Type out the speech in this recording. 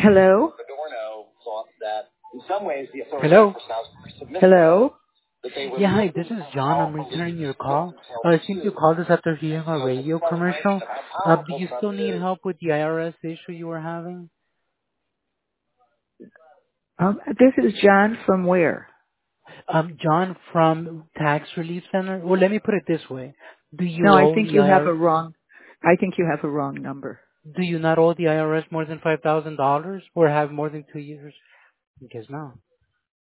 Hello? Adorno thought that in some ways the authorities Hello. were submissive, Hello? that they were Yeah, hi, moving this is from John. I'm powerful returning leaders your to look call. themselves I think you too. called us after hearing a So the radio frustration commercial. of how Do powerful you Trump still need is. help with the IRS issue you were having? This is John from where? John from Tax Relief Center. Well, let me put it this way. Do you No, I owe think the you have IRS? a wrong, I think you have a wrong number. Do you not owe the IRS more than $5,000 or have more than 2 years? I guess no.